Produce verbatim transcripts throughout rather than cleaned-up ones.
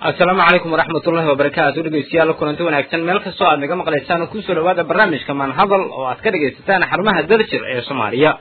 السلام عليكم ورحمة الله وبركاته. dhegeystayaal kulanti wanaagsan meel kastoo aad naga maqlaysaan ku soo dhawaada barnaamijka Man Hadal oo aad ka dhageysataan xarumaha Daljir ee Soomaaliya.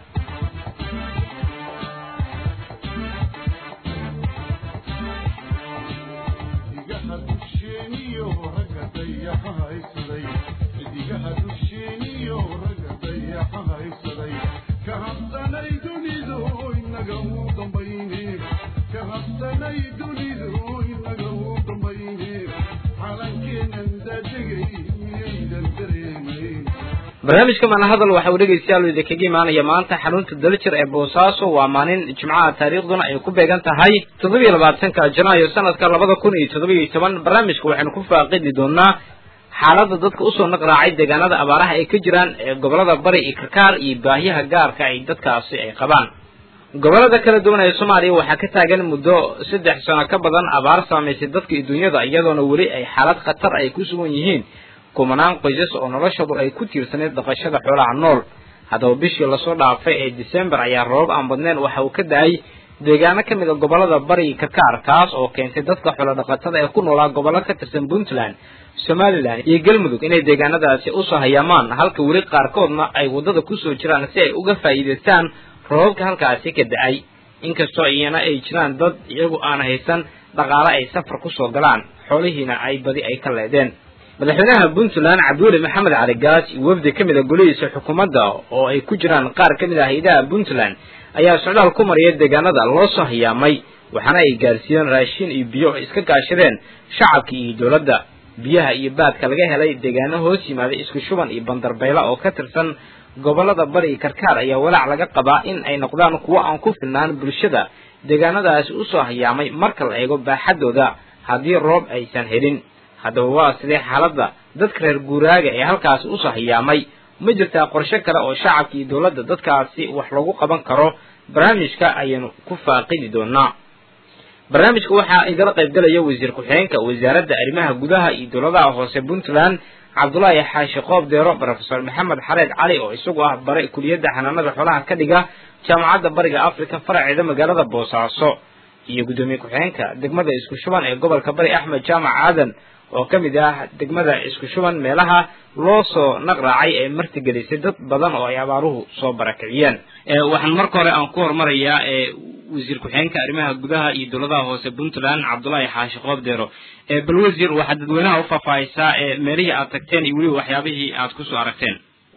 barnaamijka Man Hadal waxa uu dhageystayaal idinkaga imaanaya maanta xarunta Daljir ee Boosaaso waa maalin Jimcaha taariikhduna ay ku beegan tahay toddoba iyo labaatanka Janaayo sanadka laba kun iyo toddoba iyo toban. barnaamijku waxaanu ku faaqidi doonaa xaaladda dadka u soo naqraacay deegaanada abaaraha ay ka jiraan ee gobolada Bari iyo Karkaar iyo baahiyaha gaarka ay dadkaasi ay qabaan. gobolada kala duwan ee Soomaaliya waxa ka taagan muddo saddex sano ka badan abaar saameysay dadka dunyada iyadoona wali ay xaalad khatar ay ku sugan yihiin kumanaan qoysas oo noloshoodu ay ku tiirsaneed dhaqashada xoolaha nool. haddaba bishii la soo dhaafay ee December ayaa roobab aan badnayn waxa uu ka daay deegaano ka mid ah gobolada Bari iyo Karkaar kaas oo keentay dadka xoolo dhaqatada ee ku noolaa gobolada ka tirsan Puntland, Somaliland iyo Galmudug inay deegaanadaasi u soo hayaamaan halka wali qaarkoodna ay wadada ku soo jiraan si ay uga faa'iideystaan roobka halkaasi ka da'ay. inkastoo iyana ay jiraan dad iyagu aan haysan dhaqaale ay safar ku soo galaan xoolihiina ay badi ay ka leedeen. madaxweynaha Puntland Cabdulle Maxamed Cali Gaas iyo wafdi ka mid ah golihiisa xukuumadda oo ay ku jiraan qaar ka mid ah hay'adaha Puntland ayaa socdaal ku mariyay deegaanada loo soo hayaamay waxaana ay gaarsiiyeen raashin iyo biyo iska kaashadeen shacabka iyo dowladda. biyaha iyo baadka laga helay deegaano hoos yimaada isku shuban iyo Bandarbayla oo ka tirsan gobolada Bari iyo Karkaar ayaa walaac laga qabaa in ay noqdaan kuwo aan ku filnaan bulshada deegaanadaasi u soo hayaamay marka la eego baaxadooda haddii roob aysan helin. haddaba waa sidee xaaladda dadka reer guuraaga ee halkaasi u soo hayaamay? ma jirtaa qorshe kale oo shacabka iyo dowladda dadkaasi wax lagu qaban karo? barnaamijka ayaanu ku faaqidi doonaa. barnaamijka waxaa igala qaybgalaya wasiir ku-xigeenka wasaaradda arrimaha gudaha iyo dowladaha hoose Puntland Cabdullaahi Xaashi Qoobdeero, Professor Maxamed Xareed Cali oo isagu ah bare kuliyadda xanaanada xoolaha ka dhiga jaamacadda Bariga Afrika faraceeda magaalada Boosaaso, iyo gudoomiye ku-xigeenka degmada isku shuban ee gobolka Bari Axmed Jaamac Aadan oo ka mid ah degmada isku shuban meelaha loo soo naqraacay ee martigelisay dad badan oo ay abaaruhu soo barakiciyeen. ee waxaan marka hore aan ku hormarayaa ee wasiir ku-xigeenka arrimaha gudaha iyo dowladaha hoose Puntland Cabdullaahi Xaashi Qoobdeero. ee bal wasiir waxaad dadweynaha u faahfaahisaa ee meelihii aad tagteen iyo weli waxyaabihii aad ku soo aragteen.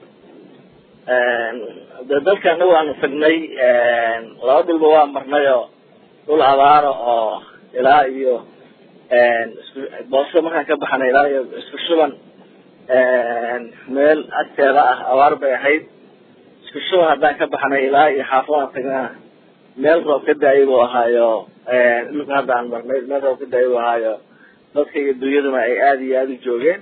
dalkana waanu tagnay laba dhulba waa marnay oo dhul abaaro oo ilaa iyo booso markaan ka baxnay ilaa iyo isku shuban meel agteeda ah abaar bay ahayd. isku shuban haddaan ka baxnay ilaa iyo xaafadaan tagnaa meel roob ka daayay buu ahaayo dhulka hadda aan marnay meel roob ka daayay buu ahaayo dadka iyo dunyaduna ay aada iyo aada u joogeen.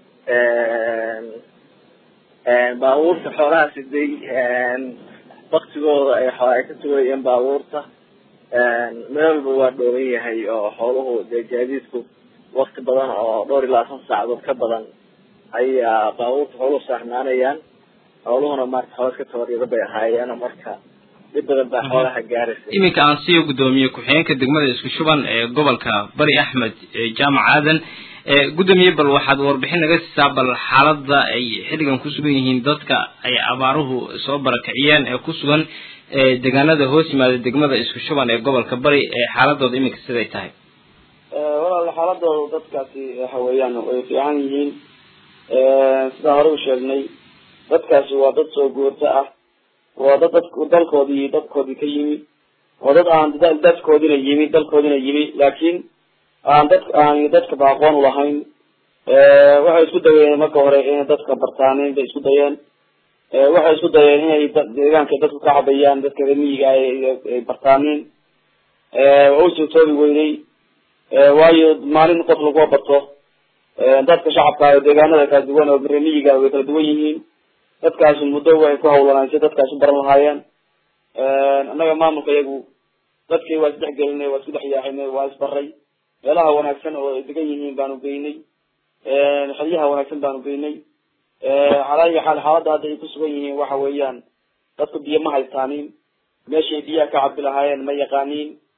baabuurta xoolaha siday waktigooda ay xoolaa ay ka sugayeen baabuurta meel walba waa dhooran yahay oo xooluhu dee gaadiidku wakti badan oo dhowr iyo labaatan saacadood ka badan ayaa baabuurta xooluhu saarnaanayaan. xooluhuna maarta xoolo iska tabaryaro bay ahaayeen marka dib badan baa xoolaha gaaraysa. iminka aan siiyo gudoomiye ku-xigeenka degmada isku shuban ee gobolka Bari Axmed Jaamac Aadan. ee gudoomiye bal waxaad warbixin naga siisaa bal xaaladda ay xilligan ku sugan yihiin dadka ay abaaruhu soo barakiciyeen ee ku sugan ee deegaanada hoos yimaada degmada isku shuban ee gobolka Bari ee xaaladooda iminka siday tahay. walaal xaaladooda dadkaasi waxa weeyaan way fiican yihiin. sida hore u sheegnay dadkaasi waa dad soo guurta ah, waa dad dalkoodii dadkoodii ka yimi, waa dad aan dadkoodina yimi dalkoodina yimi laakiin aan dad aan dadka baaqoon u lahayn. waxay isku dayeen marka hore inay dadka bartaaneen bay isku dayeen. waxay isku dayeen inay deegaanka dadku ka cabayaan dadka miyiga ay bartaaneen. waa u suurtoobi weynay waayo maalin qof lagu barto dadka shacabka ee deegaanada kala duwan oo miyiga way kala duwan yihiin. dadkaasi muddo way ku hawlanaan si dadkaasi baran lahaayeen. annaga maamulka iyagu dadkii waa isdhex gelinay waa isku dhex yaaxinay waa isbaray meelaha wanaagsan oo ay degan yihiin baanu geynay. xilyaha wanaagsan baanu geynay. calaayi xaal xaaladda hadda ay ku sugan yihiin waxa weeyaan dadku biyo ma haystaanin, meeshay biyaha ka cabi lahaayeen ma yaqaaniin.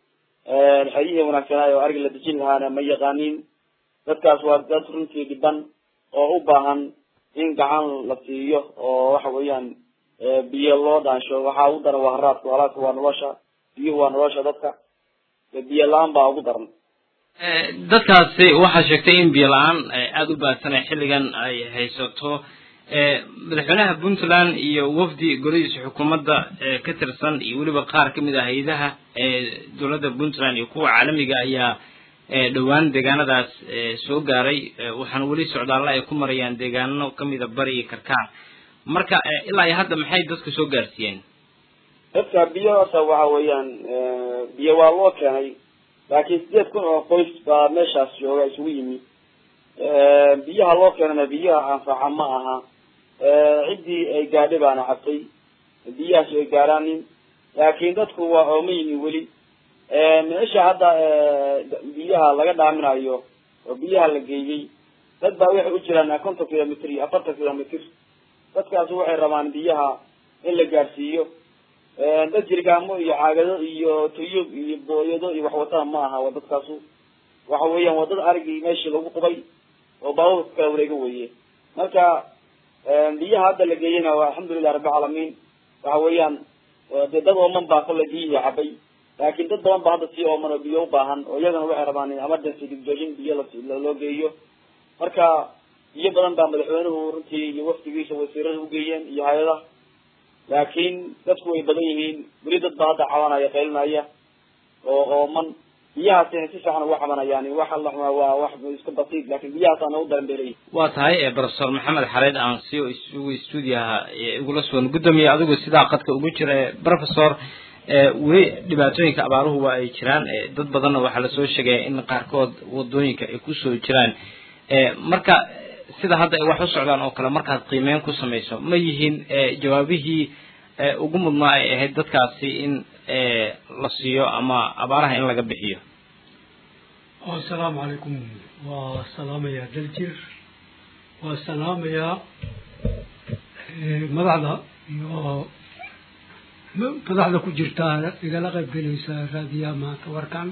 xayihii wanaagsanaayo oo ariga la dejin lahaana ma yaqaanin dadkaas waa dad runtii dhiban oo u baahan in gacan la siiyo oo waxa weeyaan biyo loo dhaansho waxaa ugu daran waa haraadka halaadka waa nolosha biyuhu waa nolosha dadka biyo la-aan baa ugu daran dadkaasi waxaa sheegtay in biyo la-aan aada u baahsanay xilligan ay haysato madaxweynaha puntland iyo wafdi golihiisa xukuumadda ka tirsan iyo weliba qaar kamid ah hay-adaha dowladda puntland iyo kuwa caalamiga ayaa dhowaan deegaanadaas soo gaaray waxaana weli socdaalla ay ku marayaan deegaano kamida bari iyo karkaan marka ilaa iyo hadda maxay dadka soo gaarsiiyeen dadka biyo horta waxa weeyaan biyo waa loo keenay laakiin sideed kun oo qoys baa meeshaas jooga isugu yimi biyaha loo keenana biyaha anfaca ma aha ciddii ay gaadhay baana cabtay biyahaas ay gaaraanin laakiin dadku waa ooma yimi weli meesha hadda biyaha laga dhaaminayo oo biyaha la geeyey dad baa waxay u jiraan konton kilomitr iyo afartan kilomitr dadkaasi waxay rabaan biyaha in la gaarsiiyo dad jirgaamo iyo caagado iyo tuyub iyo booyado iyo waxwataan ma aha waa dadkaasu waxa weeyaan waa dad arigii meeshii lagu qubay oo baabuurka kala wareega weye marka biyaha hadda la geeyena waa alxamdulilah rabbi caalamiin waxa weeyaan dee dad ooman baa kolle biyihii cabay laakiin dad badan ba hadda sii ooman oo biyo u baahan oo iyagana waxay rabaan in emergency dibjoojin biyo loo geeyo marka biyo badan baa madaxweynuhu runtii iyo wafdigiisa wasiirada ugeeyeen iyo hay-adaha laakiin dadku way badan yihiin weli dad baa hadda cabanaya qaylinaya oo ooman biyahaasina si fiican uga cabanayaan waxa la xumaa waa wax iska basiid laakiin biyahaasana u daran bay leeyihin waa tahay professor maxamed xareed aan si isugu stuudiyaha igula sugan gudoomiye adigu sidaa qadka ugu jira professor weli dhibaatooyinka abaaruhu waa ay jiraan dad badanna waxaa lasoo sheegaya in qaarkood wadooyinka ay kusoo jiraan marka sida hadda ay wax u socdaan oo kale markaad qiimeyn ku samayso ma yihiin jawaabihii ugu mudnaa ay ahayd dadkaasi in la siiyo ama abaaraha in laga bixiyo assalaamu calaykum waa salaamayaa daljir waa salaamayaa madaxda iyo madaxda ku jirta igala qayb gelaysa raadiyaha maanta warkan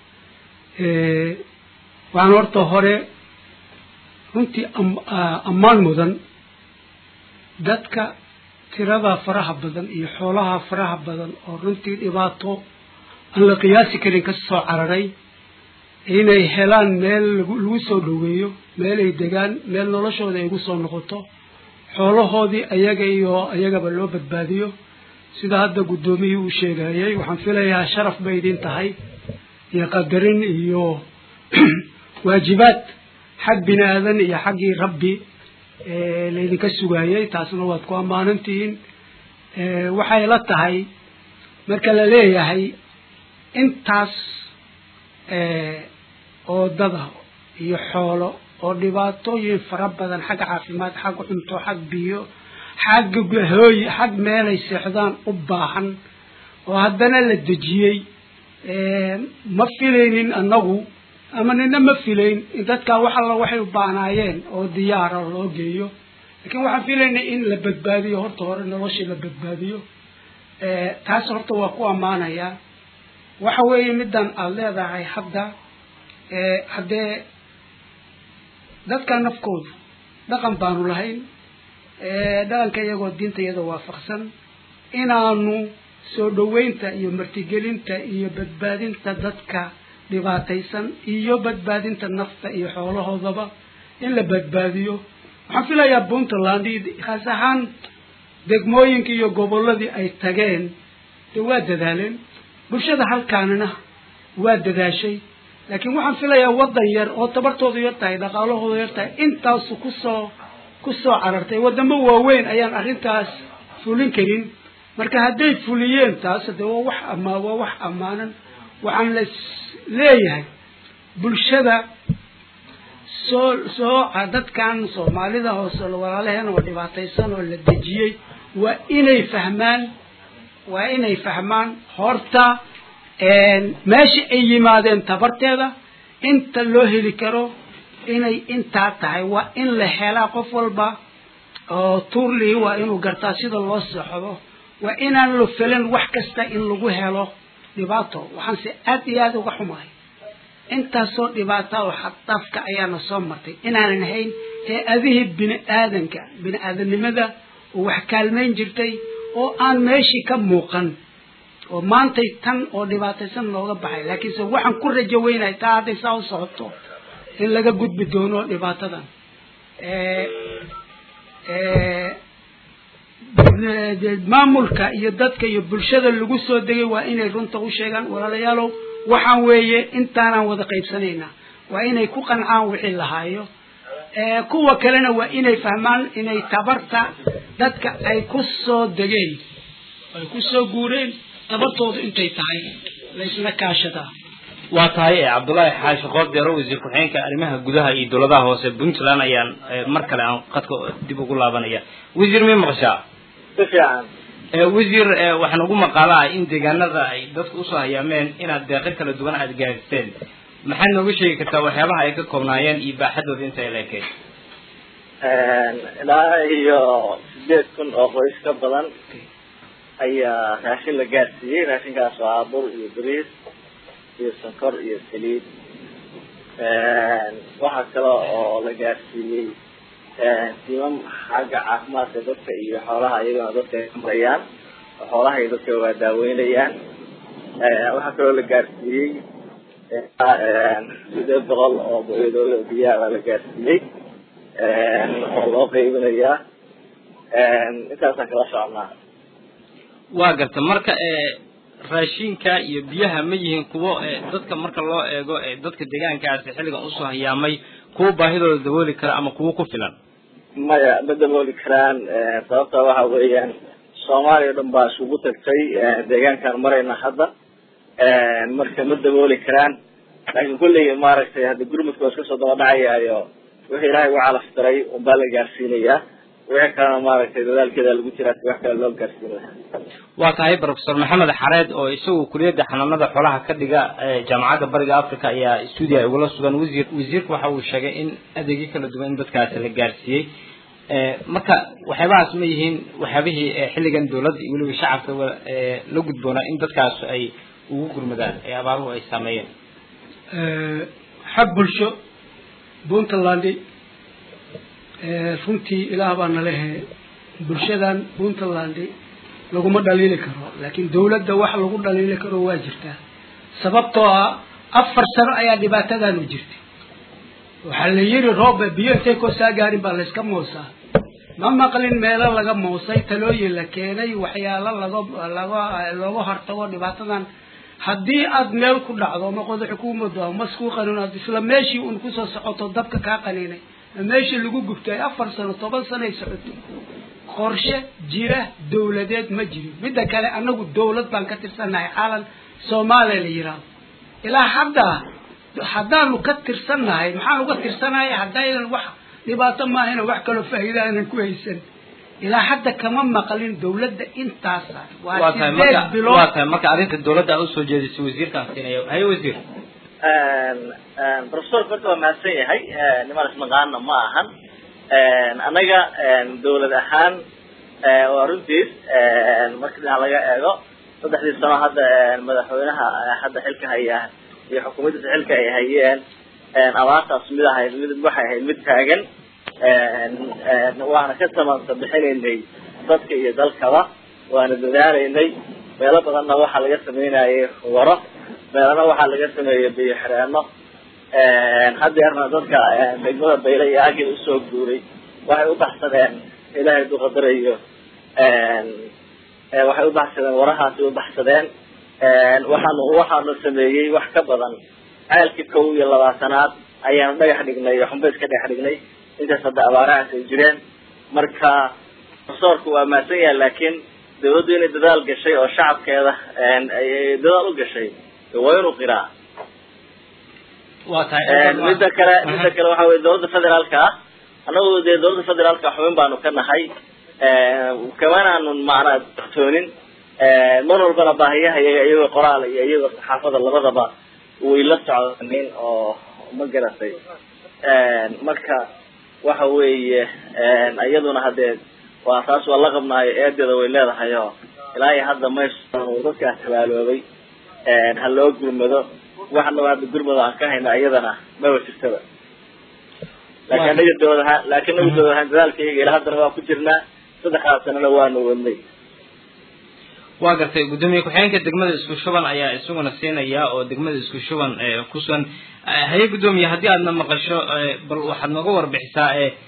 waxaan horta hore runtii ammaan mudan dadka tirada faraha badan iyo xoolaha faraha badan oo runtii dhibaato aan la qiyaasi karin ka soo cararay inay helaan meel lagu soo dhaweeyo meel ay degaan meel noloshooda ay ugu soo noqoto xoolahoodii ayaga iyo ayagaba loo badbaadiyo sida hadda guddoomiyihii uu sheegayay waxaan filayaa sharaf bay idin tahay iyo qadarin iyo waajibaad xag bini aadan iyo xaggii rabbi laydinka sugayay taasna waad ku ammaanantihiin waxay la tahay marka la leeyahay intaas oo dada iyo xoolo oo dhibaatooyin fara badan xag caafimaad xag cunto xag biyo xag hooy xag meelay seexdaan u baahan oo haddana la dejiyey ma filaynin annagu ama nina ma filayn in dadkaa wax alla waxay u baahnaayeen oo diyaara loo geeyo laakiin waxaan filaynay in la badbaadiyo horta hore noloshii la badbaadiyo taas horta waa ku ammaanayaa waxa weeye middan aada leedahay hadda haddee dadka nafkoodu dhaqan baanu lahayn dhaqanka iyagoo diinta iyadoo waafaqsan inaanu soo dhaweynta iyo martigelinta iyo badbaadinta dadka dhibaataysan iyo badbaadinta nafta iyo xoolahoodaba in la badbaadiyo waxaan filayaa puntland khaas ahaan degmooyinkii iyo gobolladii ay tageen dee waa dadaaleen bulshada halkaanina waa dadaashay laakiin waxaan filayaa waddan yar oo tabartoodu yar tahay dhaqaalahoodu yar tahay intaasu kusoo kusoo carartay waddamo waaweyn ayaan arrintaas fulin karin marka hadday fuliyeen taas dee waa wax ama waa wax ammaanan waxaan la leeyahay bulshada soo soo dadkan soomaalida hoose walaalaheena oo dhibaataysan oo la dejiyey waa inay fahmaan waa inay fahmaan horta meesha ay yimaadeen tabarteeda inta loo heli karo inay intaa tahay waa in la helaa qof walba oo tuurli waa inuu gartaa sida loo socdo waa inaan la felin wax kasta in lagu helo dhibaato waxaan si aad iyo aad uga xumahay intaasoo dhibaato oo xadafka ayaana soo martay inaanan hayn hay-adihii bini aadanka bini aadanimada oo wax kaalmayn jirtay oo aan meeshii ka muuqan oo maantay tan oo dhibaataysan looga baxay laakiinse waxaan ku rajo weynahay taa hadday saa u socoto in laga gudbi doono dhibaatadan maamulka iyo dadka iyo bulshada lagu soo degay waa inay runta u sheegaan walaalayaalow waxaan weeye intaanaan wada qaybsanayna waa inay ku qancaan wixii lahaayo kuwa kalena waa inay fahmaan inay tabarta dadka ay ku soo degeen ay ku soo guureen tabartoodu intay tahay la isla kaashadaa waa tahay cabdullaahi xaashi qoobdeero wasiir ku-xigeenka arrimaha gudaha iyo dowladaha hoose puntland ayaan mar kale aan qadka dib ugu laabanaya wasiir mi maqshaa si fiican wasiir waxaan ugu maqaalaa in deegaanada ay dadku usoo hayaameen inaad deeqo kala duwan aad gaadiseen maxaad nooga sheegi kartaa waxyaabaha ay ka koobnaayeen iyo baaxadooda inta ay leekeed ilaa iyo sideed kun oo qoys ka badan ayaa raashin la gaarsiiyey raashinkaas oo ah bur iyo bariis iyo sonkor iyo saliid waxaa kale oo la gaarsiiyey timam xagga caafimaadka dadka iyo xoolaha iyagona dadka ay amrayaan oo xoolaha iyo dadka waa daaweynayaan waxaa kaloo la gaarsiiyey sideed boqol oo boyadooda biyaha baa la gaarsiiyey oo loo qaybinayaa intaasaan kala soconaa waa garta marka raashinka iyo biyaha ma yihiin kuwo dadka marka loo eego dadka deegaankaasi xilligan usoo hayaamay kuwa baahidooda dabooli kara ama kuwo ku filan maya ma dabooli karaan sababta waxa weeyaan soomaaliya o dhan baa isugu tagtay deegaankaan marayna hadda marka ma dabooli karaan laakiin kulley maaragtay hadda gurmudka waa iska soo daba dhacayaayo wixii ilaahay ugu calaftiray unbaa la gaarsiinayaa wixii kalena maaragtay dadaalkeeda lagu jiraa si wax kale loo gaarsiinaya waa tahay professor maxamed xareed oo isagu kuliyadda xanaanada xoolaha ka dhiga jaamacadda bariga africa ayaa stuudio ay ugula sugan wasiir wasiirku waxa uu sheegay in adeegyo kala duwan in dadkaasi la gaarsiiyey marka waxyaabahaas ma yihiin waxyaabihii xilligan dowladda iyo weliba shacabka la gudboonaa in dadkaas ay ugu gurmadaan ee abaaruhu ay saameeyeen xag bulsho puntland runtii ilaah baa nalehe bulshadan puntland laguma dhaliili karo laakiin dawladda wax lagu dhaliili karo waa jirtaa sababtoo ah afar sano ayaa dhibaatadan u jirtay waxaa la yiri roob biyo intay ko saa gaarin baa la iska moosaa ma maqlin meelo laga moosay talooyin la keenay waxyaalo laga laga looga hortago dhibaatadan haddii aad meel ku dhacdo ma qodo xukuumadda ama isku qanuunaad isla meeshii uun ku soo socoto dabka ka qaniinay meeshii lagu gubtay afar sano toban sano ay socotay qorshe jira dawladeed ma jirin midda kale anagu dawlad baan ka tirsanahay caalan Soomaaliya la yiraahdo ilaa hadda haddaanu ka tirsanahay maxaan uga tirsanahay haddaynan wax dhibaato ma ahayna wax kale faa'iido aanan ku haysan ilaa hadda kama maqalin dawladda intaas waa sideed bilood waa tahay marka arrinta dawladda u soo jeedisay wasiirkaas inay hay wasiir professor farta waa mahadsan yahay niman ismaqaana ma ahan anaga dawlad ahaan waa runtiis markii aan laga eego saddexdii sano hadda madaxweynaha hadda xilka haya iyo xukuumadda xilka ay hayeen abaartaas mid ahayd mid waxay ahayd mid taagan waana ka tamansa bixinaynay dadka iyo dalkaba waana dadaalaynay meelo badanna waxaa laga sameynayay waro meelana waxaa laga sameeyay biyo xireenno haddeerna dadka degmada bayle iyo agil usoo guuray waxay u baxsadeen ilaahay du qadarayo waxay u baxsadeen warahaasi u baxsadeen waxaanu waxaanu sameeyey wax ka badan ceelkii kow iyo labaatanaad ayaanu dhagax dhignay xunba iska dhagax dhignay intaas hadda abaarahaas ay jireen marka professorku waa mahadsan yahay laakiin dawladdu inay dadaal gashay oo shacabkeeda ay dadaal u gashay waa inuu qiraa waa tahay midda kale midda kale waxa weye dawladda federaalka ah anagu dee dawladda federaalka xubin baanu ka nahay kamanaanu macnaa doktoonin mar walbana baahiyaha iyaga iyagoo qoraal iyo iyagoo saxaafada labadaba way la socdeen oo ma garatay marka waxa weeye iyaduna haddee waa taas waa la qabnaayo eedeeda way leedahay oo ilaa iyo hadda mayso dadkaas tabaaloobay ha loo gurmado waxna waa gurmado aan ka hayna iyadana ma wajistada laakiin anaga dowladaha laakiin anaga dowladaha dadaalkayga ilaa haddana waa ku jirnaa saddexdaas sanana waanu wadnay waa gartay gudoomiye ku-xigeenka degmada isku shuban ayaa isaguna siinaya oo degmada isku shuban ku sugan haye gudoomiye haddii aadna maqasho bal waxaad nooga warbixisaa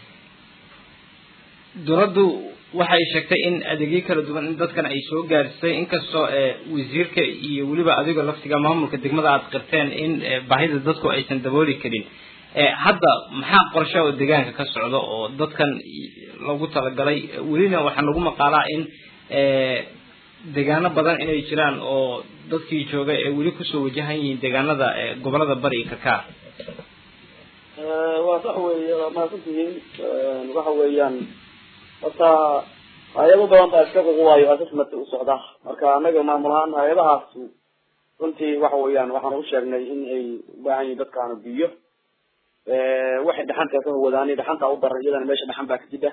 dowladdu waxay sheegtay in adeegyo kala duwan in dadkan ay soo gaarsay inkastoo wasiirka iyo weliba adiga laftiga maamulka degmada aad qirteen in baahida dadku aysan dabooli karin hadda maxaa qorshe oo deegaanka ka socda oo dadkan lagu talagalay welina waxaa lagu maqaalaa in deegaano badan inay jiraan oo dadkii jooga ee weli kusoo wajahan yihiin deegaanada gobolada bari iyo karkaar waa sax weeye waa mahadsantihiin waxa weeyaan horta hay-ado badan baa iska ququwaayo assessment u socda marka anaga maamul ahaan hay-adahaas runtii waxa weeyaan waxaan u sheegnay in ay u baahan yihiin dadkaana biyo waxay dhaxanta ka wadaanay dhaxanta u daran iyadana meesha dhaxan baa ka jida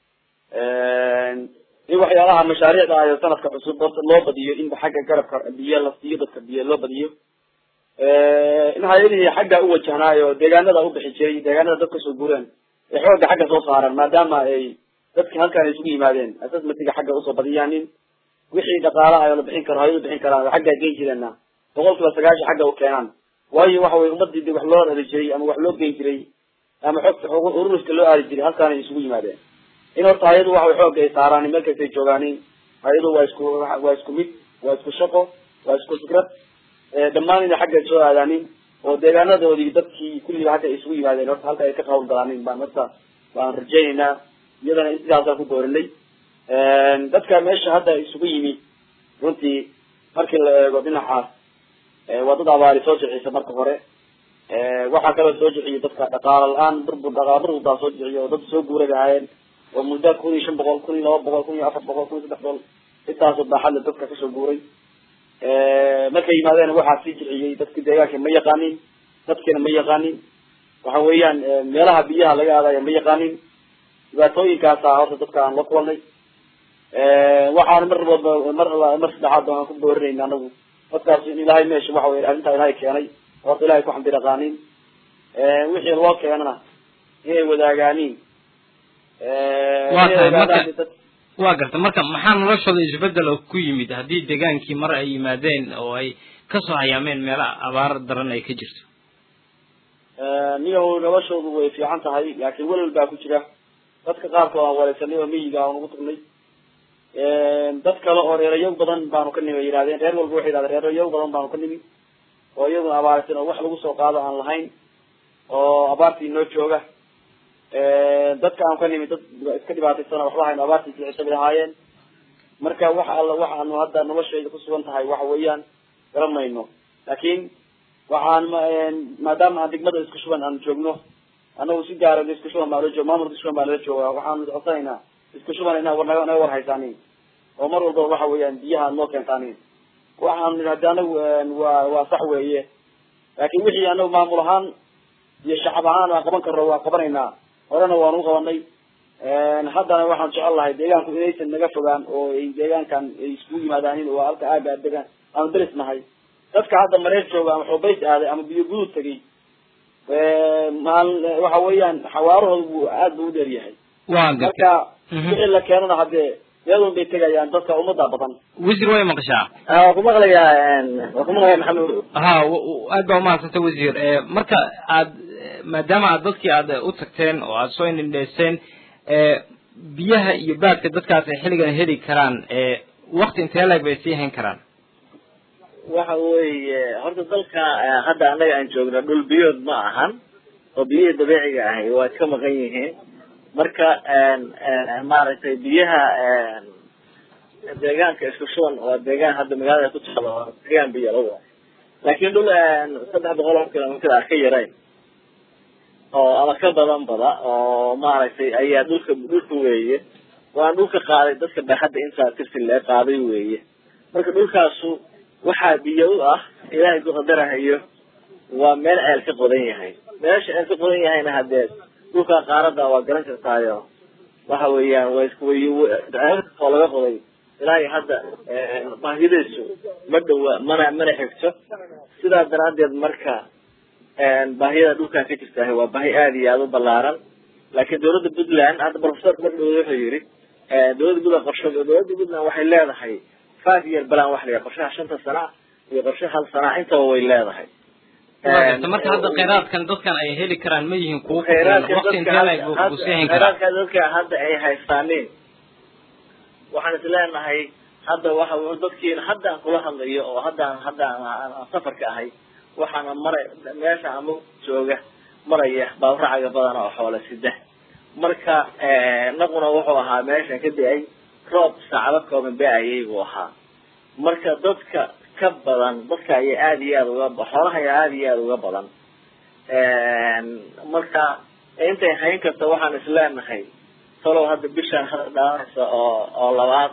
in waxyaalaha mashaariicda ah ee sanadka cusub horta loo badiyo in xagga garabka biyo la siiyo dadka biyo loo badiyo in hay-adihii xagga u wajahnaayo deegaanada u bixi jiray deegaanada dadka soo guureen ee xooga xagga soo saaran maadaama ay dadki halkaan isugu yimaadeen assessmentiga xagga usoo badiyaanin wixii dhaqaalaha la bixin karo hay-adu bixin karaan xagga geyn jireena boqol kiiba sagaashan xagga u keenaan waayo waxa weye ummadii wax loo heli jiray ama wax loo geyn jiray ama xogta ururiska loo aadi jiray halkaan ay isugu yimaadeen in horta hay-adu waxa way xooga ay saaraan meel kastay joogaanin hay-adu waa isku waa isku mid waa isku shaqo waa isku fikrad dhammaan inay xagga soo aadaanin oo deegaanadoodii dadkii kulliba halka ay isugu yimaadeen horta halka ay ka qawl galaanin baan horta baan rajaynaynaa iyadana in sidaasaan ku doorinay dadka meesha hadda isugu yimi runtii markii la eego dhinacaas waa dad abaari soo jicisa marka hore waxaa kaloo soo jiciyay dadka dhaqaala la-aan burbur dhaqaala burbur baa soo jiciya oo dad soo guuray ahaayeen oo muddo kun iyo shan boqol kun iyo laba boqol kun iyo afar boqol kun iyo saddex boqol intaasoo baaxadla dadka kasoo guuray markay yimaadeen waxaa sii jiciyay dadki deegaanka ma yaqaanin dadkina ma yaqaanin waxa weeyaan meelaha biyaha laga aadaya ma yaqaanin dhibaatooyinkaasa horta dadka aan la kulanay waxaan mar walba mar mar saddexaad baan ku boorinayna anagu dadkaas in ilaahay meesha waxa wey arrintaa ilaahay keenay horta ilahay ku xamdi dhaqaanin wixii loo keenana inay wadaagaaniin waa garta marka maxaa noloshooda isbedel oo ku yimid haddii deegaankii mar ay yimaadeen oo ay kasoo hayaameen meela abaar daran ay ka jirto niyahow noloshoodu way fiican tahay laakiin welwel baa ku jira dadka qaarkood aan wareysanay oo miyiga aan ugu tagnay dad kale oo reerayo badan baanu ka nimi yidhahdeen reer walba waxay yidhahdeen reerayo badan baanu ka nimi oo iyaduna abaarsan oo wax lagu soo qaado aan lahayn oo abaartii noo jooga dadka aan ka nimi dad iska dhibaataysan waxba hayn abaartii jilcisabay lahaayeen marka wax alla waxaanu hadda noloshayda kusugan tahay waxa weeyaan garamayno laakiin waxaan maadaama aan degmada isku shuban aan joogno anagu si gaara isku shuban baa la jooga maamulka isku shuban baa lala jooga waxaanu codsanaynaa isku shuban inaa war naga naga war haysaanin oo mar walba waxa weeyaan biyaha noo keentaanin waxaan hadda anagu waa waa sax weeye laakiin wixii anagu maamul ahaan iyo shacab ahaan aan qaban karno waa qabanaynaa horena waanu qabanay haddana waxaan jecel lahay deegaanku inaysan naga fogaan oo ay deegaankan ay iskugu yimaadaanin oo halka aaga degaan aanu daris nahay dadka hadda mareer jooga ama xubays aaday ama biyo guduud tagay maal waxa weeyaan xawaarahooda buu aad buu u dheer yahay marka wixii la keenana haddee iyadun bay tegayaan dadka umada badan wasiir way maqashaa waa ku maqlayaa waa ku maqlaya maxamed ha aad baa umahadsantay wasiir marka aad maadaama aad dadkii aad u tagteen oo aad soo indhindheyseen biyaha iyo baadka dadkaas ay xilligan heli karaan wakti intee leeg bay sii hayn karaan waxa weeye horta dalka hadda anaga aan joogno dhul biyood ma ahan oo biyihii dabiiciga ahay waa iska maqan yihiin marka maaragtay biyaha deegaanka isku shuban waa deegaan hadda magaalada ku taalo waa deegaan biyo lawa laakiin dhul saddex boqol oo kilomitr ah ka yarayn oo ama ka badan bada oo maaragtay ayaa dhulka dhulka weeye waa dhulka qaaday dadka baaxadda intaa tirsi lee qaaday weeye marka dhulkaasu waxaa biyo u ah ilaahay ku qadarahayo waa meel ceel ka qodan yahay meesha ceel ka qodan yahayna haddee dhulka qaarada waa garan kartaayo waxa weeyaan waa isku oo laga qoday ilaahay hadda baahidaysu ma dhawa mana mana xigto sidaa daraadeed marka baahida dhulkaa ka jirtaa waa baahi aada iyo aada u ballaaran laakiin dawladda puntland hadda professor madhow wuxuu yidhi dawladda puntland qorshe dawladda puntland waxay leedahay five year balan wax la qorshaha shanta sana iyo qorshe hal sana intaba way leedahay marka hadda kheyraadkan dadkan ay heli karaan ma yihiin kuwo waqti intee ay buuseyn karaan kheyraadka dadka hadda ay haystaaneen waxaan is leenahay hadda waxa dadkiina hadda aan kula hadlayo oo hadda hadda aan safarka ahay waxaana maray meesha ama jooga maraya baabracaga badan oo xoolo sida marka naquna wuxuu ahaa meesha ka dhacay roob saacado kooban baayay uu ahaa marka dadka ka badan dadka ay aad iyo aad uga xoolaha ay aad iyo aad uga badan marka intay hayn karto waxaan isleenahay tolo hadda bishan hadda dhaanaysa oo oo labaad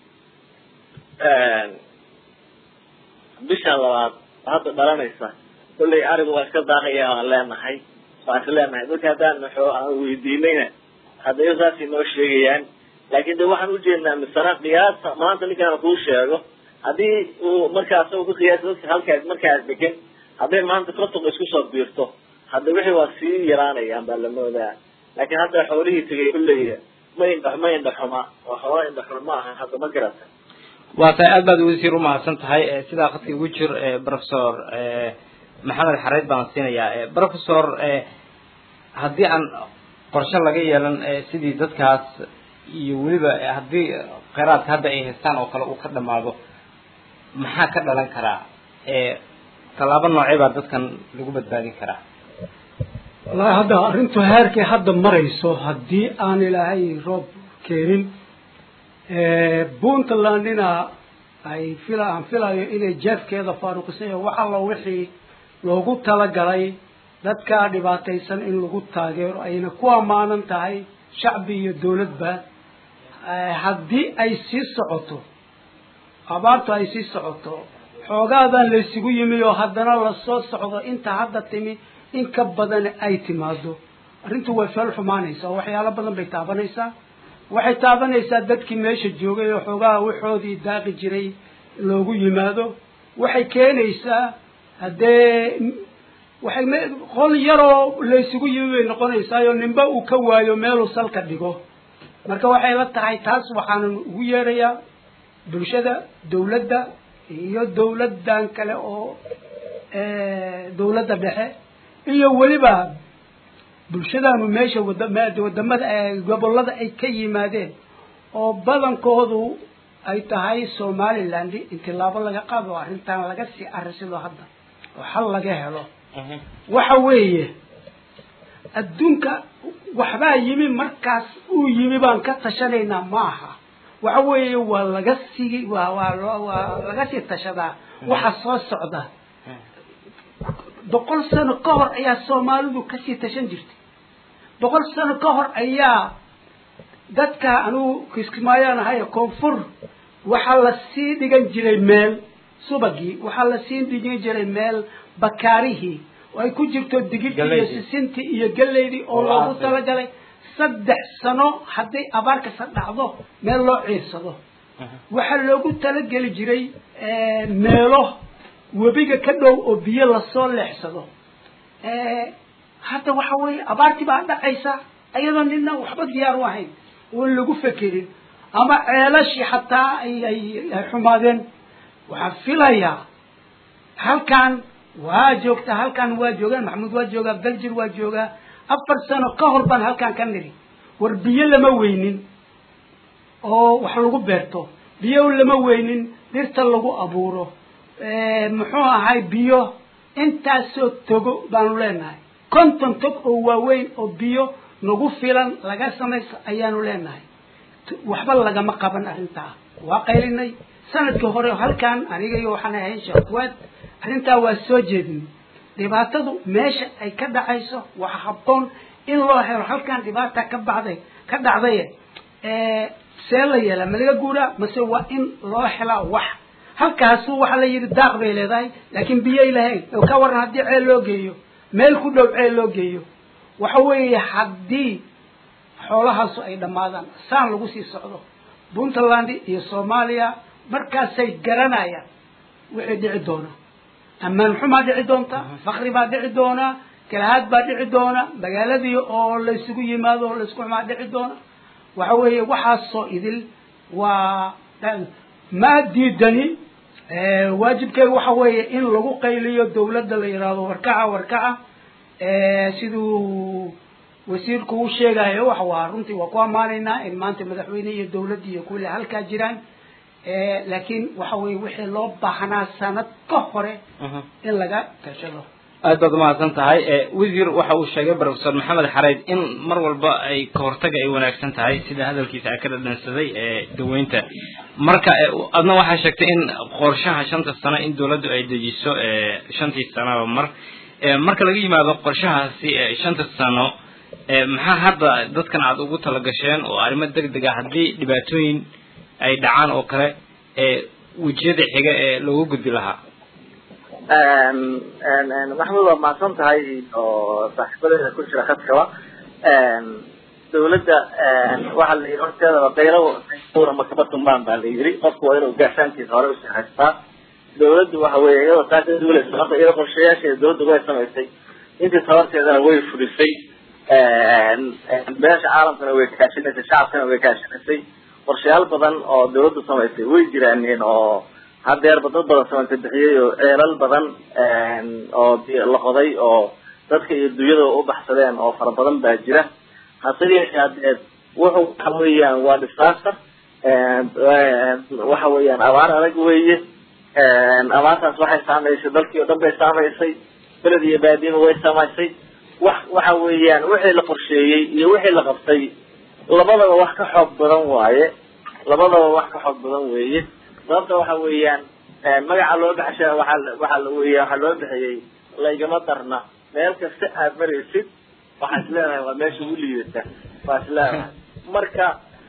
bishan labaad hadda dhalanaysa kullay arigu waa iska daaqaya aan leenahay waan isleenahay dadka haddaan maxoo aan weydiinayna hadda saas inoo sheegayaan laakiin de waxaan ujeednaa misana qiyaasta maanta ninkaan kuu sheego haddii uu markaa asaga ku qiyaasa dadka halkaas markaas degan hadday maanta konton isku soo biirto hadda wixii waa sii yaraanayaan baa la moodaa laakiin hadda xoolihii tegay kulley ma indha ma indhaxuma oo xoolo indhaxuma ma aha hadda ma garata waa tahay aad baad wasiir umahadsan tahay sidaa khadka ugu jir professor maxamed xareed baan siinayaa professor haddii aan qorshe laga yeelan sidii dadkaas iyo weliba haddii kheyraadka hadda ay haystaan oo kale uu ka dhamaado maxaa ka dhalan karaa tallaabo noocee baa dadkan lagu badbaadin karaa wallahi hadda arrintu heerkay hadda marayso haddii aan ilaahay roob keenin puntlandina ay fila aan filayo inay jeefkeeda faaruqisay wax alla wixii loogu talagalay dadka dhibaataysan in lagu taageero ayna ku amaanan tahay shacbi iyo dawladba haddii ay sii socoto abaartu ay sii socoto xoogaadan la isugu yimi oo haddana lasoo socdo inta hadda timi in ka badan ay timaado arrintu way feel xumaanaysaa waxyaalo badan bay taabanaysaa waxay taabanaysaa dadkii meesha joogay oo xoogaha waxoodii daaqi jiray loogu yimaado waxay keenaysaa haddee waxay qol yaroo la isugu yimi bay noqonaysaayo ninba uu ka waayo meeluu salka dhigo marka waxay la tahay taas waxaanan ugu yeerayaa bulshada dawladda iyo dawladdan kale oo dawladda dhexe iyo weliba bulshadaanu meesha wadamada gobolada ay ka yimaadeen oo badankoodu ay tahay somaliland intilaabo laga qaado arrintan laga sii arisido hadda oo xal laga helo waxa weeye adduunka waxbaa yimi markaas uu yimi baan ka tashanaynaa maaha waxa weeye waa laga sii waa waa waa laga sii tashadaa waxa soo socda boqol sano ka hor ayaa soomaalidu kasii tashan jirtay boqol sano ka hor ayaa dadka anugu kiskimaayaan ahay koonfur waxaa la sii dhigan jiray meel subagii waxaa la sii dhigan jiray meel bakaarihii oo ay ku jirto digirtii iyo sisintii iyo galeydii oo loogu talagalay saddex sano hadday abaar kasta dhacdo meel loo ciirsado waxaa loogu talageli jiray meelo webiga ka dhow oo biyo lasoo leexsado hadda waxa weeye abaartii baa dhacaysa iyadoo nina waxba diyaar u ahayn oon lagu fekerin ama ceelashii xataa ay ay xumaadeen waxaan filayaa halkan waa joogta halkan waa joogaan maxamuud waa joogaa beljir waa joogaa afar sano ka hor baan halkan ka niri war biyo lama weynin oo wax lagu beerto biyo lama weynin dhirta lagu abuuro muxuu ahay biyo intaasoo togo baanu leenahay konton tog oo waaweyn oo biyo nagu filan laga samaysto ayaanu leenahay waxba lagama qaban arrintaa waa qaylinay sanadkii hore halkan aniga iyo waxaan ahayn sheekwaad arrintaa waa soo jeedin dhibaatadu meesha ay ka dhacayso waxa habboon in loo helo halkan dhibaata ka baxday ka dhacday see la yeela ma laga guuraa mase waa in loo helaa wax halkaasu waxaa la yidhi daaq bay leedahay laakiin biyay lahayn oo ka waran haddii ceel loo geeyo meel ku dhow ceel loo geeyo waxa weeye haddii xoolahaasu ay dhammaadaan saan lagu sii socdo puntland iyo soomaaliya markaasay garanayaan wixii dhici doona ammaan xumaa dhici doonta faqri baa dhici doona kalahaad baa dhici doona magaaladii oo la isugu yimaado oo la isku xumaa dhici doona waxa weeye waxaasoo idil waa ma diidani waajibkeedu waxa weeye in lagu qayliyo dawladda la yiraahdo warkaca warkaca siduu wasiirku uu sheegayo waxa waa runtii waa ku amaanaynaa in maanta madaxweyne iyo dawladda iyo kulli halkaa jiraan laakiin waxa weeye wixii loo baahnaa sanad ka hore in laga tashado aad baad umahadsan tahay wasiir waxa uu sheegay professor maxamed xareed in mar walba ay ka hortaga ay wanaagsan tahay sida hadalkiisa ka dhadhansaday ee daweynta marka adna waxa sheegtay in qorshaha shanta sano in dawladdu ay dejiso shantii sano mar marka laga yimaado qorshahaasi shanta sano maxaa hadda dadkan aad ugu talagasheen oo arrimo degdeg ah haddii dhibaatooyin ay dhacaan oo kale wejiyada xiga ee loogu gudbi lahaa maxmud waa mahadsan tahay oo saaxiibadeeda ku jira khadkaba dawladda waxaa la yidhi horteedaba qaylo makaba tumbaan baa la yidhi qofku waa inuu gaashaankiisa hore usii haystaa dawladdu waxa weeye iyadoo taas duulaysa marka iyadoo qorshayaasheeda dawladdu way samaysay intii tabarteedana way fulisay beesha caalamkana way kaashinaysay shacabkana way kaashinaysay qorshayaal badan oo dawladdu samaysay way jiraaneen oo hadeerba dad badan samanta bixiyey oo ceelal badan oo la qoday oo dadka iyo dunyada u baxsadeen oo fara badan baa jira hase yeeshee hadeed wuxuu waxa weeyaan waa disaster waxa weeyaan abaar adag weeye abaartaas waxay saameysay dalkii oo dhan bay saameysay beled iyo baadiima way saameysay wax waxa weeyaan wixii la qorsheeyey iyo wixii la qabtay labadaba wax ka xoog badan waaye labadaba wax ka xoog badan weeye sababta waxa weeyaan magaca loo baxshay waxa waxa la weeyaa waxa loo bixiyay laygama darna meel kasta aad maraysid waxa isleedahay waa meesha ugu liidata waa isleedahay marka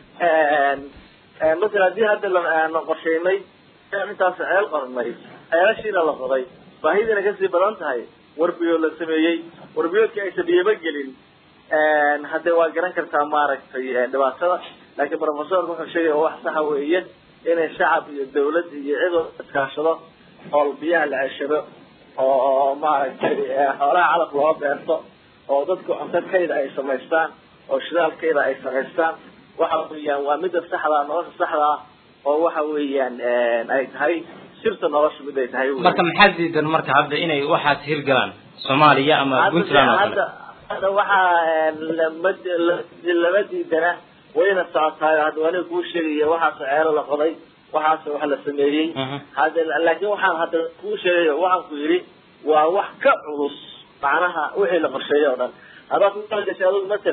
مثلا دي هذا اللي قشيمي أنت سأل قرني أيش إلى لقضي فهذا نجسي بلانت هاي وربيو لسميي وربيو كأي سبيه بجلين هذا واجران كرتا مارك في دواسة لكن بروفيسور مثلا شيء هو أحسن هوية إن الشعب الدولة يعيدوا كاشرة أو البيئة العشرة أو مارك حوالي على قلوب يرتو أو ضدك أنت كيد أي سماستان أو شغال كيد أي سماستان وحويا ومدة الصحراء نواص الصحراء أو وحويا أي هاي سيرة نواص بداية هاي مركب محدد المركب هذا إنه واحد هيرجان صوماليا أما بنتلانا هذا هذا واحد لمد لمدي دنا وين الساعة هذا وانا كوشري واحد سعر لقضي واحد واحد سميري هذا لكن واحد هذا كوشري واحد كويري وواحد كعروس معناها وحي لقرشية هذا هذا كل جسالو مثل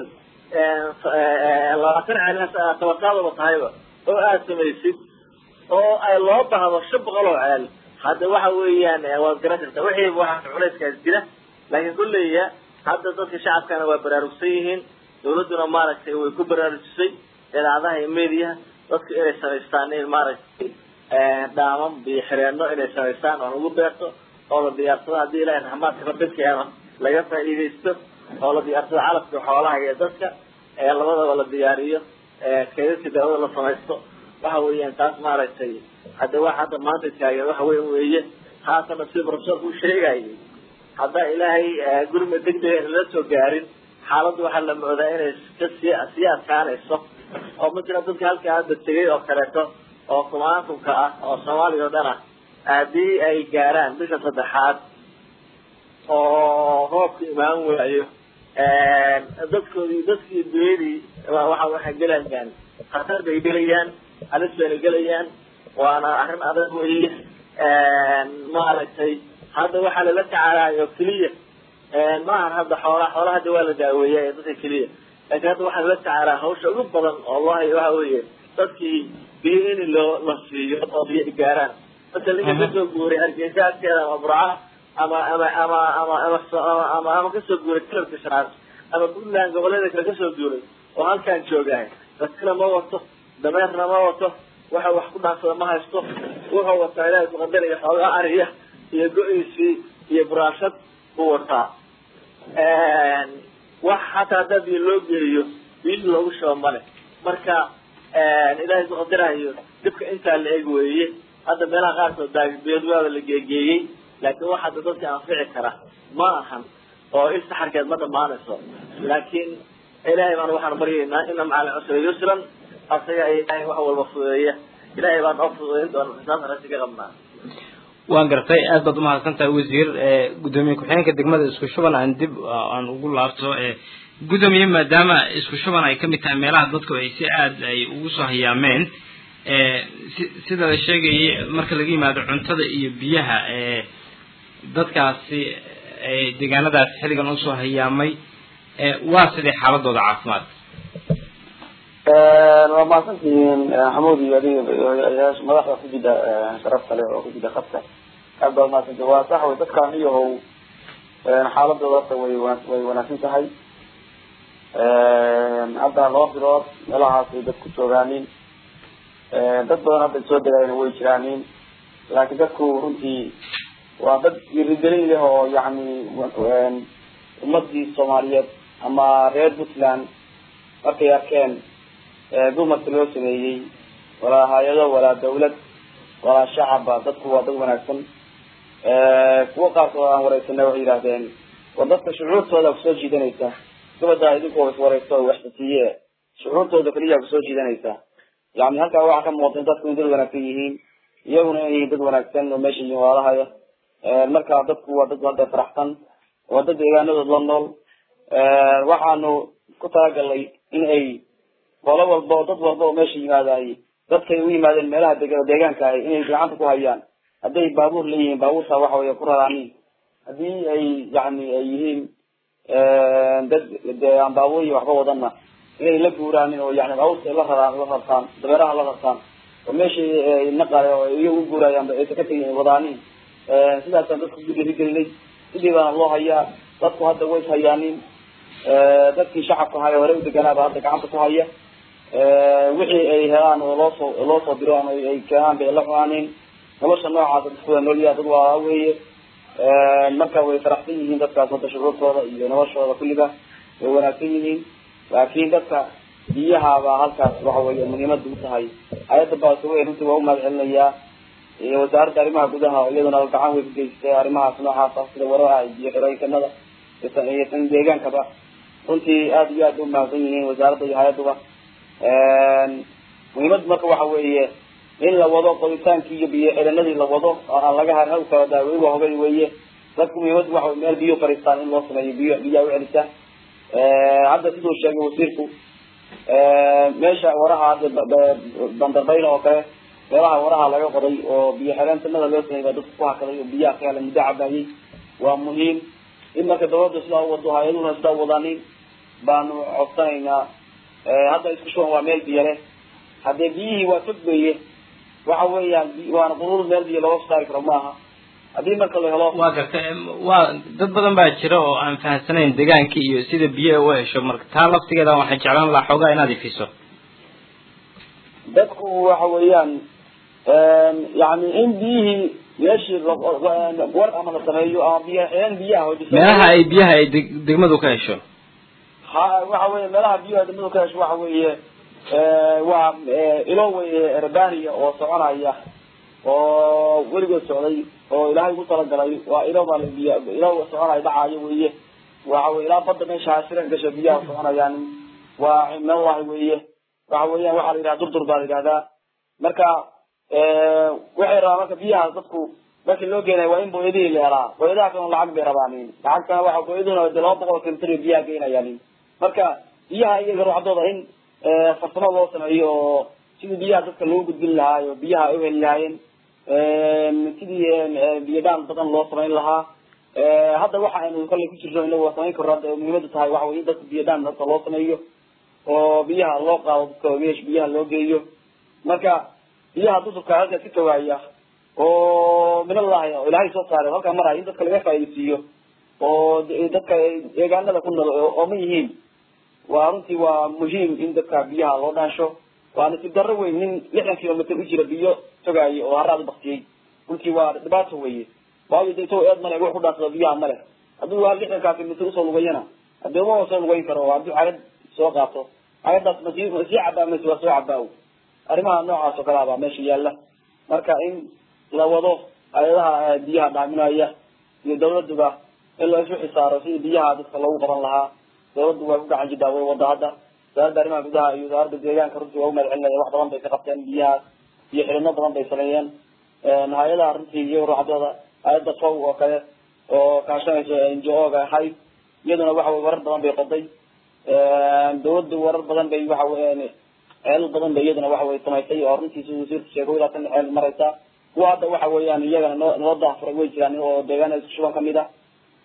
الله كان على توقع وطهيبة أو أسميسي أو الله بهذا الشب غلو عال هذا واحد ويان وقرأت وحي واحد عريس كذا لكن كل هي هذا ضد الشعب كانوا برارسيهن دولتنا مارك ويكبر الرئيسي إلى هذا الميديا ضد إلى سرستاني المارك دائما بيحرينه إلى سرستان ونقول بيرتو أو بيرتو هذه لا نحمد كبرت كيانا لا يفعل إيديستو أو بيرتو على في حوالها يدرك الله ولا دياريه كذا كذا ولا صنعته وهوي أنت مارك شيء هذا واحد ما تتكلم وهوي وهي هذا نصيب رسول وشيء جاي هذا إلهي قرم الدكتور لا تجارين حالته وحلا معدين كسيا سيا كان الصف أو مثل ذلك هل كان بالتجارة أو كرته أو كمان كا أو سوالي ودنا هذه أي جاران بس صدحات أو هو كمان وعيه dadku dadkii beeri waxa waxa galayaan qatar bay galayaan alisbay galayaan waana arin adag weeye ma aragtay hada waxa la tacaalayo kaliya ma aha hada xoolaha xoolaha dawla daaweeyay dadka kaliya laakiin hada waxa la tacaalaa hawsha ugu badan wallahi waxa weeye dadkii beeri loo la siiyo oo biyo gaaraan dadka laga soo guuray argagaxkeeda abraha ama ama ama ama ama ama ama kasoo guuray kalabka sharaad ama buntland gobolada kale kasoo guuray oo halkaan joogahay dadkana ma wato dameerna ma wato waxa wax ku dhaafada ma haysto wuxuu wataa ilaahay ku qadar iyo xoolaha ariya iyo go'aysi iyo buraashad uu wataa wax xataa dad loo geeyo bil loogu soo male marka ilaahay soo qadarayo dibka inta la eeg weeye hadda meelaha qaar soo daagbeed waa la geeyay laakiin waxa dadka anfici kara ma ahan oo istaxarkeed ma dhamaanayso laakiin ilaahay baan waxaan baryaynaa in macal usri yusran asaga ay wax walba fudeeya ilaahay baan u fudeeyn doona xisaab rasiga qabnaa waan gartay aad baad u mahadsantahay wasiir gudoomiye ku-xigeenka degmada isku shuban aan dib aan ugu laabto gudoomiye maadaama isku shuban ay kamid tahay meelaha dadku ay si aad ay ugu soo hayaameen sida la sheegayay marka laga yimaado cuntada iyo biyaha dadkaasi deegaanadaas xilligan usoo hayaamay waa sidee xaaladooda caafimaad waa mahadsantihiin xamuud iyo adiga madaxda ku jida sharaf kale oo ku jida qabka aad baa mahadsantihiin waa sax wey dadkaan iyahow xaaladooda horta way way wanaagsan tahay hadda laba bilood meelahaas ay dad ku joogaanin dad badan hadda soo degayna way jiraanin laakiin dadku runtii waa dad dhiirigelin leh oo yacni ummadii soomaaliyeed ama reer puntland markay arkeen dumarka loo sameeyey walaa hay-ado walaa dawlad walaa shacabba dadku waa dad wanaagsan kuwa qaarkood aan wareysanay waxay yidhahdeen war dadka shucuurtooda kusoo jiidanaysa gabadha idinkoo iswareysto waxsasiiye shucuurtooda keliya kusoo jiidanaysa yani halkaa waxaa ka muuqda dadku in dad wanaagsan yihiin iyaguna inay dad wanaagsan oo meesha yihiin waalahaya marka dadku waa dad hadda faraxsan waa dad deegaanadood la nool waxaanu ku talagalnay in ay qolo walba oo dad walba oo meesha yimaadaay dadkay u yimaadeen meelaha deg deegaanka ah inay gacanta ku hayaan hadday baabuur leeyihiin baabuurta waxa weeye ku raraanin haddii ay yani ay yihiin dad aan baabuur iyo waxba wadana inay la guuraanin oo yani baabuurta la raraan la rartaan dabeeraha la rartaan oo meesha naqale oo iyagu u guurayaan ay ka tegin wadaanin sidaasaan dadku ku dhiirigelinay sidii baana loo hayaa dadku hadda way hayaanin dadkii shacabka haya hore u deganaaba hadda gacanta ku haya wixii ay helaan oo loosoo loo soo diro ama ay keenaan bay la cunaanin nolosha noocaasa dadkuwa noolyaa dad waa weeye marka way faraxsan yihiin dadkaas hadda shucuurtooda iyo noloshooda kulliga way wanaagsan yihiin laakiin dadka biyahabaa halkaas waxa weeye muhiimada u tahay hay-adda baasawe runtii waa u mahad celinayaa iyo wasaaradda arrimaha gudaha iyaduna gacan way ka geysatay arrimahaas noocaas ah sida waraha iyo xirooyinkanada iyo tan deegaankaba runtii aada iyo aad u mahadsan yihiin wasaaradda iyo hay-adduba muhiimada marka waxa weeye in la wado qoditaankii iyo biyo xiranadii la wado oo aan laga harin kala daaweyga hogay weeye dadku muhiimada waxa meel biyo fariistaan in loo sameeyo biyo biyaa u celisa hadda siduu sheegay wasiirku meesha waraha hadda bandarbayna oo kale meelaha waraha laga qoday oo biyo xireentanada loo sameeyay dadku ku hakaday oo biyaha ka helan muddo cabaayay waa muhiim in marka dawladda sidaa u wado hay-aduna sidaa u wadaanin baanu codsanaynaa hadda isku shuban waa meel biyo leh haddee biyihii waa fog weeye waxa weeyaan waana qulul meel biyo looga saari karo maaha haddii marka la helo waa garta waa dad badan baa jira oo aan fahansanayn deegaanka iyo sida biyaha u hesho marka taa laftigeeda waxaan jeclaan lahaa xoogaa inaad ifiso dadku waxa weeyaan yani in biyihii meeshii war ama la sameeyo ama biyo xireen biyaha meelaha ay biyaha ay degmadu ka hesho ha waxa weeye meelaha biyaha degmadu ka hesho waxa weeye waa ilo weye rabaniya oo soconaya oo weligood socday oo ilaahay ugu talagalay waa ilo baa biyo ilo soconaya dhacayo weye waxa weye ilaa badda meesha hasiran gasho biyaha soconayaan waa meel waxa weeye waxa weeyaan waxaa la yidhaha durdur baa la yidhahdaa marka waxay rabaa marka biyahaas dadku markii loo geenayo waa in booyadihii la helaa booyadaha kan lacag bay rabaanin lacagtana waxa booyaduna de laba boqol kilomitr biyaha geenayaanin marka biyaha iyaga ruuxdooda in farsamo loo sameeyo oo sidii biyaha dadka loo gudbin lahaayo biyaha ay uheli lahaayeen sidii biyo dhaan badan loo samayn lahaa hadda waxa aynu kale ku jirno inagu samayn karo hadda muhiimadu tahay waxa wey in dadka biyo dhaan dadka loo sameeyo oo biyaha loo qaado dadka meesha biyaha loo geeyo marka biyaha dudurka halka ka tawaaya oo min allahi oo ilaahay soo saaray halka maraya in dadka laga faa'iideysiiyo oo dadka deegaanada ku nool oo ma yihiin waa runtii waa muhiim in dadka biyaha loo dhaansho waa nasiib darro weyn nin lixdan kilomitr u jira biyo tagaayo oo haraad baktiyey runtii waa dhibaato weye waayo de isagoo eed male wax ku dhaansado biyaha male hadduu waa lixdankaa kilomitr usoo lugayana hadee uma soo lugayn karo hadduu cagad soo qaato cagadaas masii masii cabaa mase waa soo cabaa arrimaha noocaas oo kale abaa meesha yaalla marka in la wado hay-adaha biyaha dhaaminaya iyo dawladuba in la isu xisaaro sidii biyaha dadka loogu qaban lahaa dawladdu waa ku gacan jidhaa way wada hadda wasaaradda arrimaha gudaha iyo wasaaradda deegaanka runtii waa u mahad celinaya wax badan bay ka qabteen biyahaas iyo xirino badan bay sameeyeen hay-adaha runtii iyo ruuxadooda hay-adda fow oo kale oo kaashanaysa n g o ga ahayd iyaduna waxa wey warar badan bay qoday dawladdu warar badan bay waxa weyan ceelal badan bay iyaduna waxa wey samaysay oo runtii si wasiirku sheegay ilaa tan ceel maraysa kuwa hadda waxa weeyaan iyagana noo noo daahfuray way jiraan oo deegaanada isku shuban kamid ah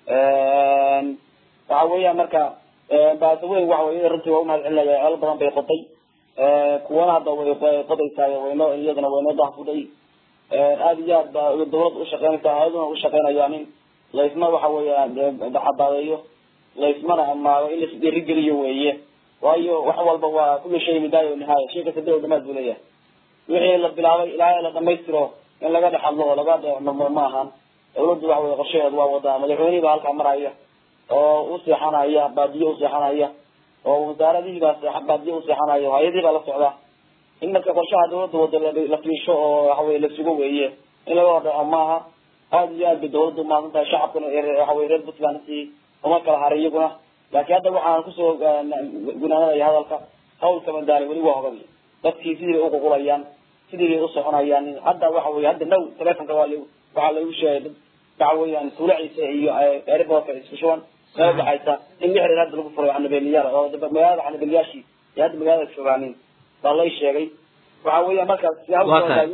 waxa weeyaan marka baase weyn waxa wey runtii waa umahad celinaya ceelal badan bay qoday kuwana hadda way qodaysaay waynoo iyadana waynoo daahfuday aad iyo aad ba dawladda ushaqeynaysa hay-aduna ushaqeynayaan in laysma waxa weeyaan xabaadeeyo laysmana amaago in lais dhiirigeliyo weeye waayo wax walba waa kulli shay midaayo nihaaya shay kasta dawla dhamaad buu leeyahay wixii la bilaabay ilaa la dhamaystiro in laga dhex hadlo oo laga dhexmamo ma ahan dawladdu waxa weye qorshaheedu waa wadaa madaxweynihii baa halkaa maraya oo u seexanaya baadiye u seexanaya oo wasaaradihii baa seexa baadiye u seexanaya hay-adihii baa la socda in marka qorshaha dawladda wada la fiisho oo waxaweye la sugo weeye in laga hordhaco maaha aada iyo aad bay dawladda umahadsan tahay shacabkuna waxaweye reer puntland si uma kala haray iyaguna laakiin hadda waxaan kusoo gunaanadaya hadalka hawlka madaali weli waa hogay dadkii sidii bay uququlayaan sidii bay usoconayaan hadda waxa weye hadda now telefonka waa waxaa lagu sheegay waxa weeyaan tuulaciisa iyo airportka isku shuban meel dhaxaysa in lixdan hadda lagu furay xanabeeliyaal oo magaalada xanabeeliyaashii iyo hadda magaalada joogaanin baa lay sheegay waxa weeyaan markaas si hawlka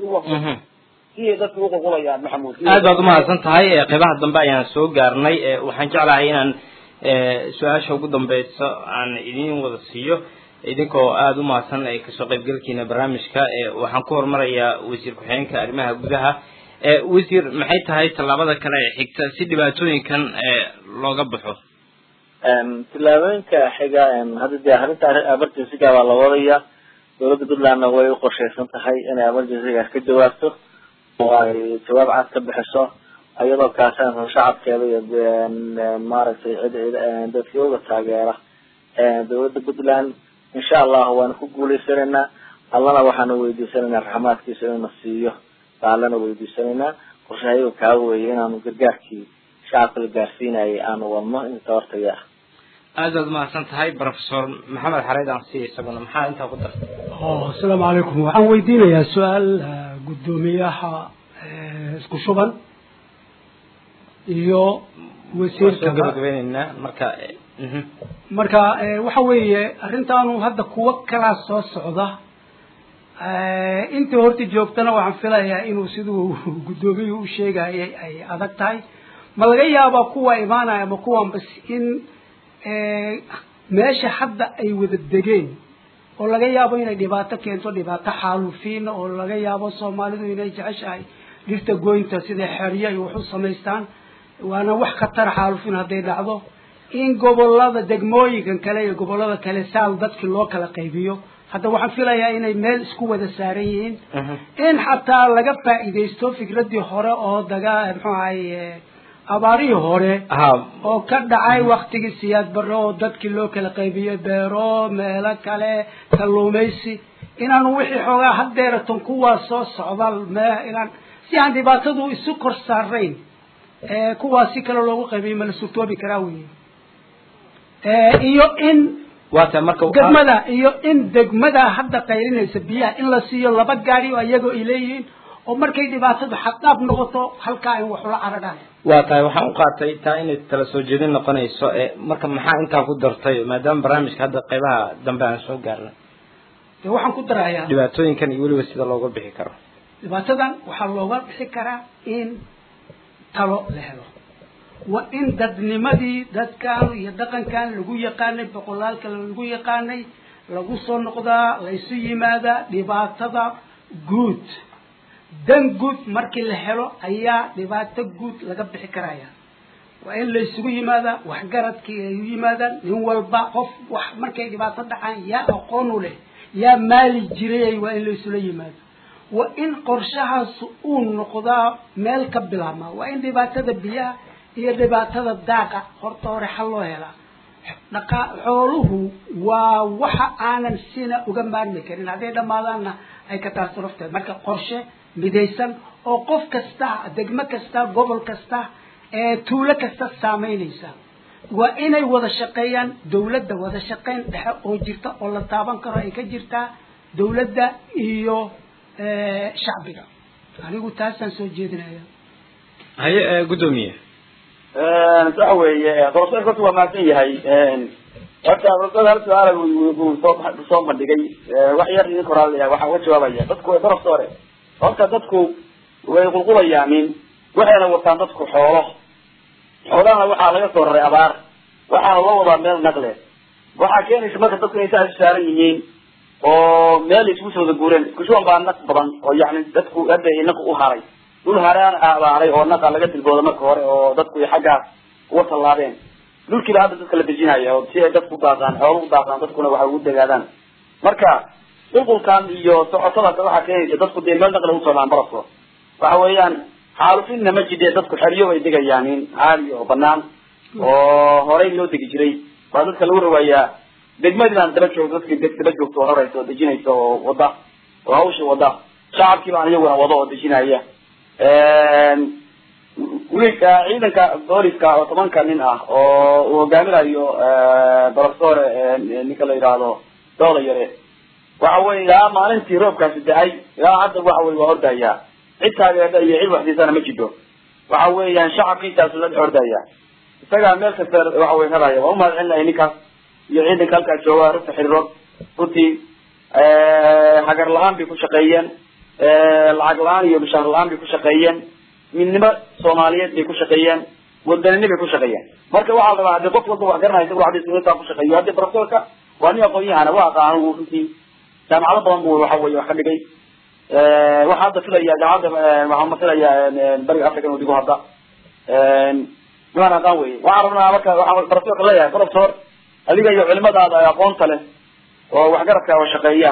si dadku uququlayaan maxamuud aad baad umahadsan tahay qeybaha dambe ayaan soo gaarnay waxaan jeclahay inaan su-aasha ugu dambeysa aan idin wada siiyo idinkoo aada umahadsan kasoo qaybgalkiina barnaamijka waxaan ku horumarayaa wasiir ku-xigeenka arrimaha gudaha wasiir maxay tahay tallaabada kale ee xigta si dhibaatooyinkan looga baxo tillaabooyinka xiga hadda dee arrinta emergencyga baa la wadaya dawladda puntlandna way uqorsheysan tahay inay emergencygaas ka jawaabto oo ay jawaab cad ka bixiso iyadoo kaashanaysa shacabkeeda iyo maaragtay cid dadkii uga taageera dawladda puntland insha allah waana ku guuleysanaynaa allana waxaana weydiisanaynaa raxmaadkiisa inuna siiyo allana weydiisanaynaa qorshahayaga kaa weeye inaanu gargaarkii shacabka la gaarsiinayay aanu wadno inta hortaya ah aad baad umahadsan tahay professor maxamed xareed aan siiya isaguna maxaa intaa ku dartay asalaamu calaykum waxaan weydiinayaa su-aal guddoomiyaha isku shuban iyo wasiirka gabagabeynayna marka marka waxa weeye arrintaanu hadda kuwo kalaa soo socda intii horta joogtana waxaan filayaa inuu siduu guddoomiyuhu u sheegayay ay adag tahay ma laga yaabaa kuwa imaanaya ama kuwan bas in meesha hadda ay wada degeen oo laga yaabo inay dhibaato keento dhibaato xaalufiina oo laga yaabo soomaalidu inay jeceshahay dhirta goynta sida xeryo ay wax u samaystaan waana wax khatar xaalufin hadday dhacdo in gobolada degmooyinkan kale iyo gobolada kale saal dadkii loo kala qaybiyo hadda waxaan filayaa inay meel isku wada saaran yihiin in xataa laga faa'iidaysto fikradii hore oo daga muxuu ahaye abaarihii hore oo ka dhacay waktigii siyaad barre oo dadkii loo kala qaybiyey beero meelo kale kalluumaysi inaanu wixii xoogaa haddeeratan kuwaas soo socda mee inaan si aan dhibaatadu isu kor saarayn kuwaas si kale loogu qaybiyo ma la surtoobi karaa wey iyo in waata marka degmada iyo in degmada hadda qaylinaysa biyaha in la siiyo laba gaari oo iyagoo ay leeyihiin oo markay dhibaatadu xaddaaf noqoto halkaa in wax la cararaan waa tahay waxaan u qaatay taa inay tala soo jeedin noqonayso marka maxaa intaa ku dartay maadaama barnaamijka hadda qaybaha dambe aan soo gaarnay dee waxaan ku darayaa dhibaatooyinkan iyo weliba sida looga bixi karo dhibaatadan waxaa looga bixi karaa in talo la helo waa in dadnimadii dadkan iyo dhaqankan lagu yaqaanay boqolaalka lagu yaqaanay lagu soo noqdaa laysu yimaadaa dhibaatada guud dan guud markii la helo ayaa dhibaato guud laga bixi karaya waa in la isugu yimaadaa waxgaradkii ay u yimaadaan nin walba qof wax markay dhibaato dhacaan yaa aqoon u leh yaa maali jiray waa in la isula yimaado waa in qorshahaas uu noqdaa meel ka bilaabmaa waa in dhibaatada biyaha iyo dhibaatada daaqa horta hore xal loo helaa dhaqa xooluhu waa waxa aanan sina uga maarmi karin haday dhamaadana ay ka taasrufta marka qorshe midaysan oo qof kasta degmo kasta gobol kasta ee tuulo kasta saameynaysa waa inay wada shaqeeyaan dawladda wada shaqeyn dhexe oo jirta oo la taaban karo ay ka jirtaa dawladda iyo ee shacbiga anigu taasaan soo jeedinaya haye gudoomiye ee sax weeye qorsheku waa maasan yahay ee horta warqada hal su'aal uu soo soo bandhigay wax yar idin qoraalaya waxa uu jawaabaya dadku way daraf sore horta dadku way qulqulayaan waxayna wataan dadku xoolo xoolaha waxa laga soo raray abaar waxa loo wadaa meel naqle waxa keenaysa marka dadku ay taas saaran yihiin oo meel isku soo guureen isku soo baan naq badan oo yaani dadku hadda ay naq u haray dul haraan aabaray oo naq laga tilboodo marka hore oo dadku ay xagga u talaabeen dulkii hadda dadka la dejinayo oo si ay dadku daaqaan xoolo u daaqaan dadkuna waxa ugu dagaadaan marka dhulkan iyo socotada waxa keenaysa dadku meel naqle u soo barafo waxa weeyaan xaalufina ma jidee dadku xariyo ay digayaan caadi oo banaan oo horey loo digi jiray waa dadka lagu rawayaa degmadaan daba joogto dadka degmada joogto horeyso dejinayso wada oo hawsha wada shacabkii baan iyagu wada oo dejinaya een wiilka ciidanka booliska oo tobanka nin ah oo uu hogaaminayo professor ninka la yiraahdo dowla yare waxa weeyaa maalintii roobkaasi da'ay ilaa hadda waxa weey waa ordaya cid taageerada iyo cid waxdiisana ma jiro waxa weeyaan shacabkiisa la ordaya isaga meel kasta waxa weey helaya waa uma cilnaa ninkaas iyo ciidanka halka jooga rufta xiriiro runtii ee hagar la'aan bay ku shaqeeyeen ee lacag la'aan iyo bishaar la'aan bay ku shaqeeyeen midnimo Soomaaliyeed bay ku shaqeeyeen wadanimo bay ku shaqeeyeen marka waxa la rabaa qof walba wax garanaysa wax hadii inta ku shaqeeyo hadii professorka waa nin aqoon-yahan waa aqaan uu runtii jaamacado badan buu waxa weey wax ka dhigay ee waxa hadda filaya jaamacada waxa masalaya bariga Afrika oo digo hadda ee waan aqaan weey waxa rabnaa marka waxa professorka leeyahay professor adiga iyo cilmadaada aqoonta leh oo wax garadka oo shaqeeya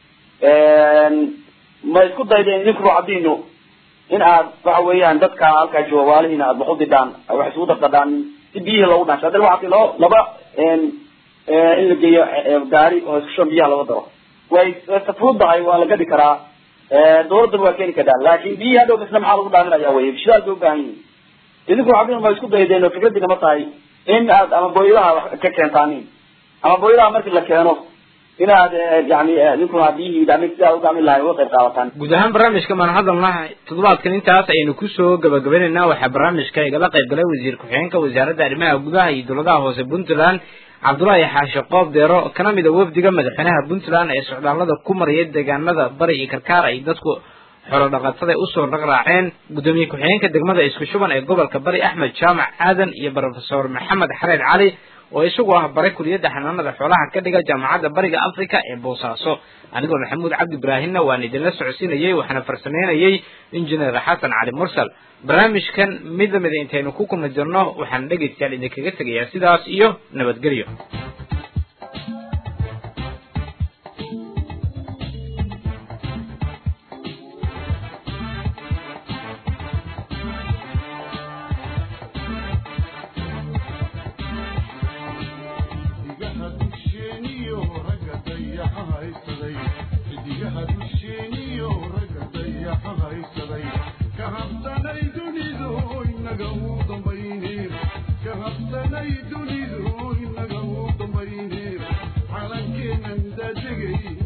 een ma isku daydeen idinku cadino in aad waxa weeyaan dadka halka joogaalihiina aad wax u didaan wax isku dadadaan si biyo lagu dhaasho hadal waxa loo laba een in la geeyo gaari oo isku soo biyo lagu daro way tafuudahay waa la gadi karaa ee dowladda waa keeni karaa laakiin biyo hadhow isna maxaa lagu dhaaminayaa way shidaal u baahan yihiin idinku cadino ma isku daydeen oo fikradiina ma tahay in aad ama booylaha ka keentaanin ama booylaha markii la keeno inaad yani idinku hadii damicida u gaamin lahayn oo qayb qaadataan guud ahaan barnaamijka man hadalnahay toddobaadkan intaas aynu ku soo gabagabeynaa waxa barnaamijka igala qayb galay wasiir ku-xigeenka wasaaradda arrimaha gudaha iyo dowladaha hoose Puntland Cabdullaahi Xaashi Qoob Deero kana mid ah wafdiga madaxweynaha Puntland ee socdaalada ku mariyay deegaanada bari iyo karkaar ay dadku xoolo dhaqatada u soo dhaqraaceen gudoomiye ku-xigeenka degmada isku shuban ee gobolka bari Axmed Jaamac Aadan iyo professor Maxamed Xareed Cali oo isugu ah bare kuliyada xanaanada xoolaha ka dhiga jaamacadda bariga Afrika ee Boosaaso anigoo Maxamuud Cabdi Ibraahimna waan idin la socodsiinayay waxaana farsameynayay injineer Xasan Cali Mursal barnaamijkan mid mid intaynu ku kulmi jirno waxaan dhageystayaal idinkaga tagayaa sidaas iyo nabadgelyo Calankeena inda degay